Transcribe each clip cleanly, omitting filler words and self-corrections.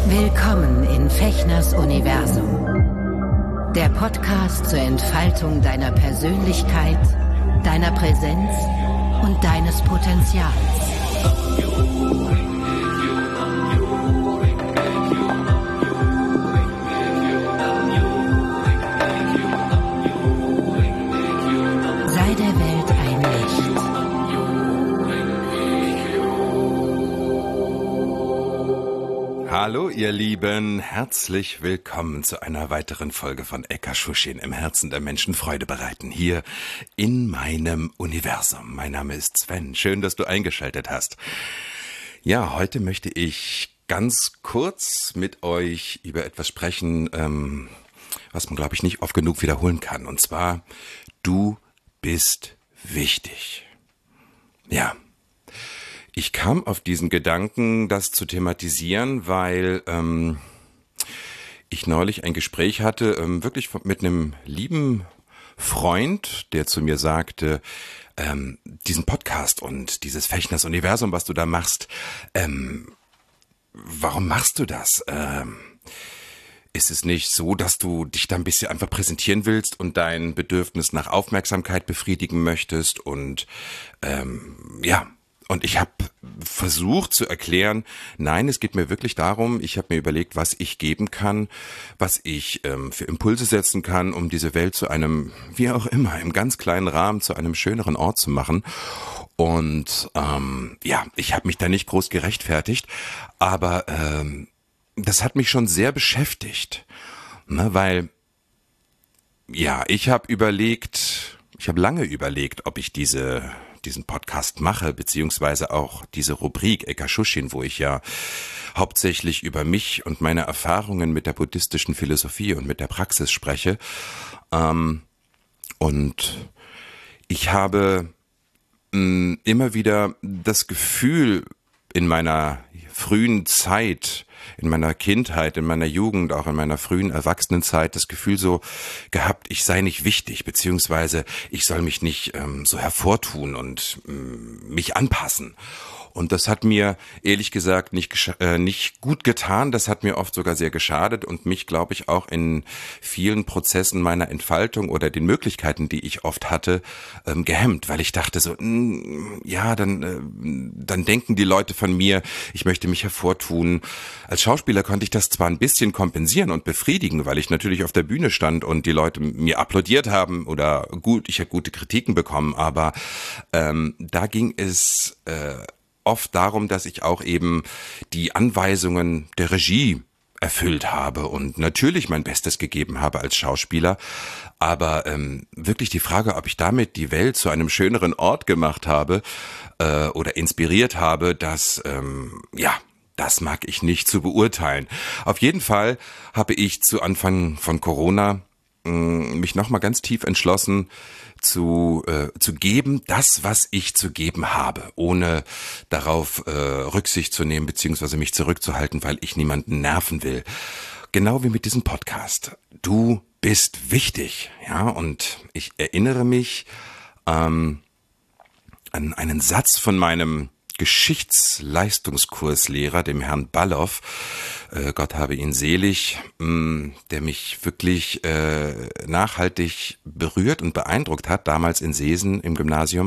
Willkommen in Fechners Universum. Der Podcast zur Entfaltung deiner Persönlichkeit, deiner Präsenz und deines Potenzials. Sei der Welt ein Licht. Hallo ihr Lieben, herzlich willkommen zu einer weiteren Folge von Ekashushin im Herzen der Menschen Freude bereiten, hier in meinem Universum. Mein Name ist Sven, schön, dass du eingeschaltet hast. Ja, heute möchte ich ganz kurz mit euch über etwas sprechen, was man, glaube ich, nicht oft genug wiederholen kann. Und zwar, du bist wichtig. Ja. Ich kam auf diesen Gedanken, das zu thematisieren, weil ich neulich ein Gespräch hatte, wirklich mit einem lieben Freund, der zu mir sagte, diesen Podcast und dieses Fechners Universum, was du da machst, warum machst du das? Ist es nicht so, dass du dich da ein bisschen einfach präsentieren willst und dein Bedürfnis nach Aufmerksamkeit befriedigen möchtest? Und Und ich habe versucht zu erklären, nein, es geht mir wirklich darum, ich habe mir überlegt, was ich geben kann, was ich für Impulse setzen kann, um diese Welt zu einem, wie auch immer, im ganz kleinen Rahmen zu einem schöneren Ort zu machen. Und ich habe mich da nicht groß gerechtfertigt, aber das hat mich schon sehr beschäftigt, ne, weil, ja, ich habe lange überlegt, ob ich diesen Podcast mache, beziehungsweise auch diese Rubrik Ekashushin, wo ich ja hauptsächlich über mich und meine Erfahrungen mit der buddhistischen Philosophie und mit der Praxis spreche. Und ich habe immer wieder das Gefühl in meiner frühen Zeit, in meiner Kindheit, in meiner Jugend, auch in meiner frühen Erwachsenenzeit das Gefühl so gehabt, ich sei nicht wichtig, beziehungsweise ich soll mich nicht so hervortun und mich anpassen. Und das hat mir ehrlich gesagt nicht gut getan. Das hat mir oft sogar sehr geschadet und mich, glaube ich, auch in vielen Prozessen meiner Entfaltung oder den Möglichkeiten, die ich oft hatte, gehemmt, weil ich dachte so, dann denken die Leute von mir, ich möchte mich hervortun. Als Schauspieler konnte ich das zwar ein bisschen kompensieren und befriedigen, weil ich natürlich auf der Bühne stand und die Leute mir applaudiert haben oder ich habe gute Kritiken bekommen, aber da ging es oft darum, dass ich auch eben die Anweisungen der Regie erfüllt habe und natürlich mein Bestes gegeben habe als Schauspieler, aber wirklich die Frage, ob ich damit die Welt zu einem schöneren Ort gemacht habe oder inspiriert habe, das mag ich nicht zu beurteilen. Auf jeden Fall habe ich zu Anfang von Corona mich nochmal ganz tief entschlossen, zu geben, das, was ich zu geben habe, ohne darauf Rücksicht zu nehmen, beziehungsweise mich zurückzuhalten, weil ich niemanden nerven will. Genau wie mit diesem Podcast. Du bist wichtig, ja, und ich erinnere mich an einen Satz von meinem Geschichtsleistungskurslehrer, dem Herrn Balloff, Gott habe ihn selig, der mich wirklich nachhaltig berührt und beeindruckt hat, damals in Seesen im Gymnasium,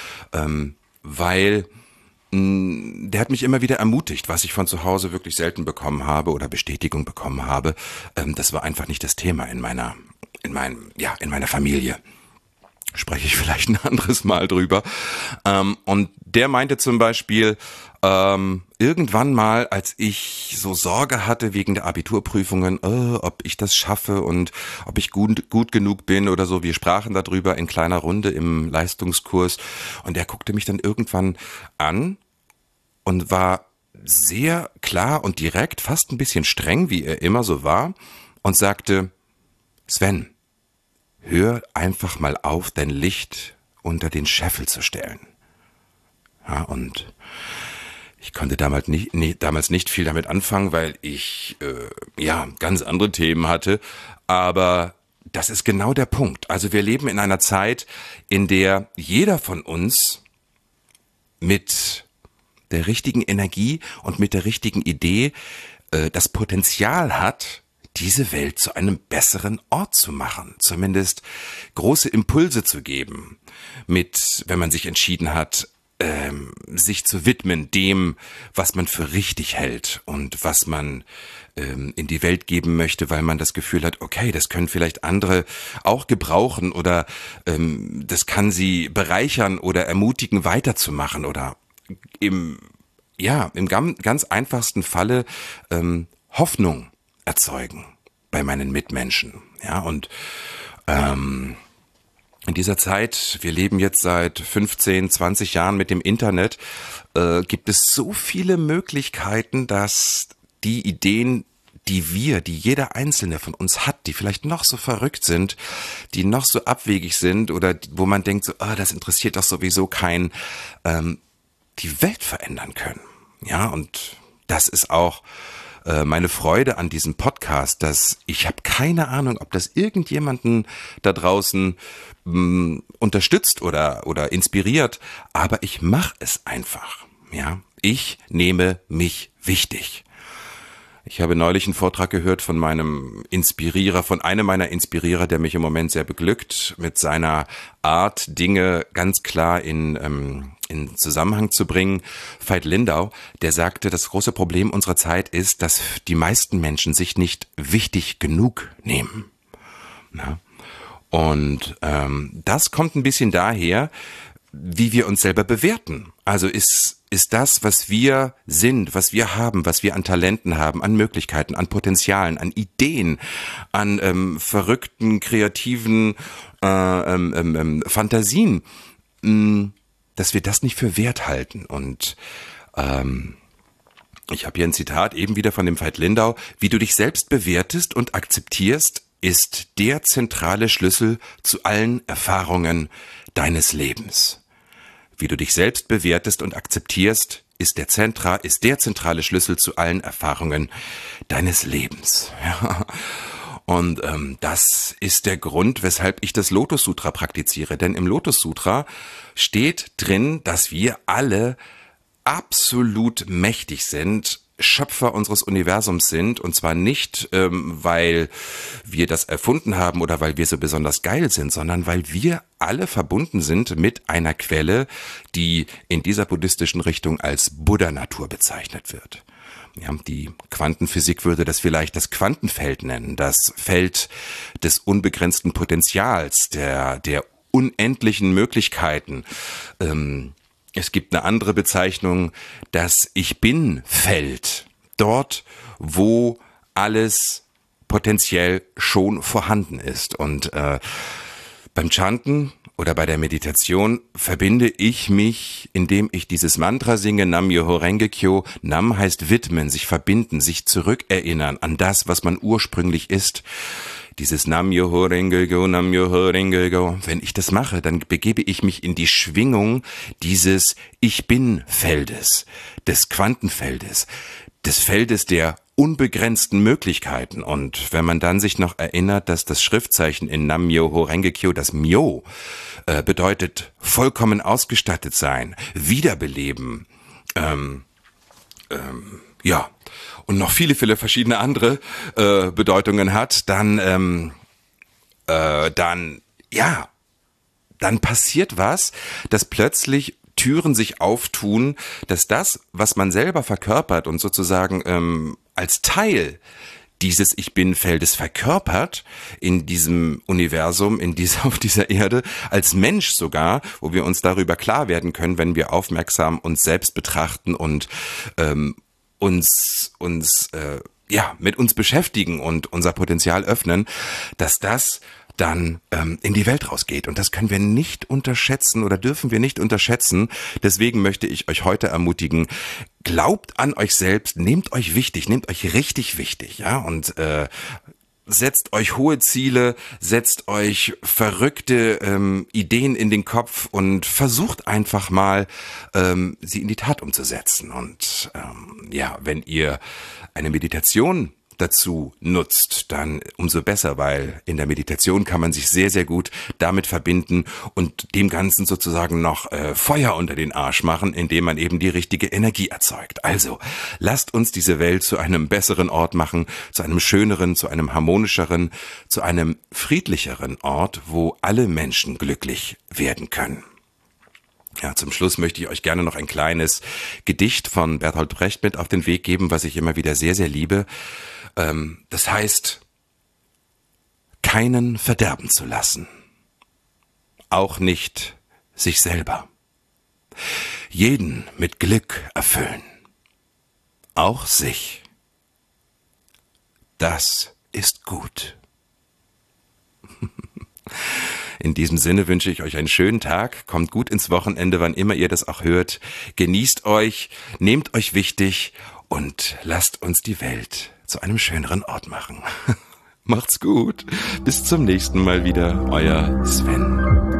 weil der hat mich immer wieder ermutigt, was ich von zu Hause wirklich selten bekommen habe oder Bestätigung bekommen habe. Das war einfach nicht das Thema in meiner Familie. Spreche ich vielleicht ein anderes Mal drüber. Und der meinte zum Beispiel, irgendwann mal, als ich so Sorge hatte wegen der Abiturprüfungen, ob ich das schaffe und ob ich gut genug bin oder so, wir sprachen darüber in kleiner Runde im Leistungskurs und er guckte mich dann irgendwann an und war sehr klar und direkt, fast ein bisschen streng, wie er immer so war, und sagte, Sven, hör einfach mal auf, dein Licht unter den Scheffel zu stellen. Ja, und ich konnte damals nicht viel damit anfangen, weil ich ganz andere Themen hatte. Aber das ist genau der Punkt. Also wir leben in einer Zeit, in der jeder von uns mit der richtigen Energie und mit der richtigen Idee das Potenzial hat, diese Welt zu einem besseren Ort zu machen, zumindest große Impulse zu geben, wenn man sich entschieden hat, sich zu widmen dem, was man für richtig hält und was man in die Welt geben möchte, weil man das Gefühl hat, okay, das können vielleicht andere auch gebrauchen oder das kann sie bereichern oder ermutigen, weiterzumachen oder im ganz einfachsten Falle Hoffnung erzeugen bei meinen Mitmenschen. Ja, und in dieser Zeit, wir leben jetzt seit 15, 20 Jahren mit dem Internet, gibt es so viele Möglichkeiten, dass die Ideen, die jeder Einzelne von uns hat, die vielleicht noch so verrückt sind, die noch so abwegig sind oder wo man denkt, so, das interessiert doch sowieso keinen, die Welt verändern können. Ja, und das ist auch meine Freude an diesem Podcast, dass ich habe keine Ahnung, ob das irgendjemanden da draußen unterstützt oder inspiriert, aber ich mache es einfach. Ja, ich nehme mich wichtig. Ich habe neulich einen Vortrag gehört von einem meiner Inspirierer, der mich im Moment sehr beglückt, mit seiner Art, Dinge ganz klar in Zusammenhang zu bringen. Veit Lindau, der sagte, das große Problem unserer Zeit ist, dass die meisten Menschen sich nicht wichtig genug nehmen. Ja? Und das kommt ein bisschen daher, wie wir uns selber bewerten. Also ist das, was wir sind, was wir haben, was wir an Talenten haben, an Möglichkeiten, an Potenzialen, an Ideen, an verrückten, kreativen Fantasien, dass wir das nicht für wert halten. Und ich habe hier ein Zitat eben wieder von dem Veit Lindau: Wie du dich selbst bewertest und akzeptierst, ist der zentrale Schlüssel zu allen Erfahrungen deines Lebens. Wie du dich selbst bewertest und akzeptierst, ist der zentrale Schlüssel zu allen Erfahrungen deines Lebens. Ja. Und das ist der Grund, weshalb ich das Lotus Sutra praktiziere. Denn im Lotus Sutra steht drin, dass wir alle absolut mächtig sind, Schöpfer unseres Universums sind, und zwar nicht, weil wir das erfunden haben oder weil wir so besonders geil sind, sondern weil wir alle verbunden sind mit einer Quelle, die in dieser buddhistischen Richtung als Buddha-Natur bezeichnet wird. Ja, die Quantenphysik würde das vielleicht das Quantenfeld nennen, das Feld des unbegrenzten Potenzials, der unendlichen Möglichkeiten. Es gibt eine andere Bezeichnung, das Ich-Bin-Feld. Dort, wo alles potenziell schon vorhanden ist. Und beim Chanten oder bei der Meditation verbinde ich mich, indem ich dieses Mantra singe, Nam-myoho Renge-kyo. Nam heißt widmen, sich verbinden, sich zurückerinnern an das, was man ursprünglich ist. Dieses Nam-myoho Renge-kyo, Nam-myoho Renge-kyo. Wenn ich das mache, dann begebe ich mich in die Schwingung dieses Ich-Bin-Feldes, des Quantenfeldes, des Feldes der unbegrenzten Möglichkeiten. Und wenn man dann sich noch erinnert, dass das Schriftzeichen in Nam-myoho Renge-kyo, das Myo, bedeutet vollkommen ausgestattet sein, wiederbeleben, und noch viele, viele verschiedene andere Bedeutungen hat, dann passiert was, dass plötzlich Türen sich auftun, dass das, was man selber verkörpert und sozusagen als Teil dieses Ich-Bin-Feldes verkörpert in diesem Universum, auf dieser Erde, als Mensch sogar, wo wir uns darüber klar werden können, wenn wir aufmerksam uns selbst betrachten und mit uns beschäftigen und unser Potenzial öffnen, dass das dann in die Welt rausgeht. Und das können wir nicht unterschätzen oder dürfen wir nicht unterschätzen. Deswegen möchte ich euch heute ermutigen, glaubt an euch selbst, nehmt euch wichtig, nehmt euch richtig wichtig, ja, und setzt euch hohe Ziele, setzt euch verrückte Ideen in den Kopf und versucht einfach mal, sie in die Tat umzusetzen. Und wenn ihr eine Meditation dazu nutzt, dann umso besser, weil in der Meditation kann man sich sehr, sehr gut damit verbinden und dem Ganzen sozusagen noch Feuer unter den Arsch machen, indem man eben die richtige Energie erzeugt. Also, lasst uns diese Welt zu einem besseren Ort machen, zu einem schöneren, zu einem harmonischeren, zu einem friedlicheren Ort, wo alle Menschen glücklich werden können. Ja, zum Schluss möchte ich euch gerne noch ein kleines Gedicht von Bertolt Brecht mit auf den Weg geben, was ich immer wieder sehr, sehr liebe. Das heißt, keinen verderben zu lassen. Auch nicht sich selber. Jeden mit Glück erfüllen. Auch sich. Das ist gut. In diesem Sinne wünsche ich euch einen schönen Tag, kommt gut ins Wochenende, wann immer ihr das auch hört, genießt euch, nehmt euch wichtig und lasst uns die Welt zu einem schöneren Ort machen. Macht's gut, bis zum nächsten Mal wieder, euer Sven.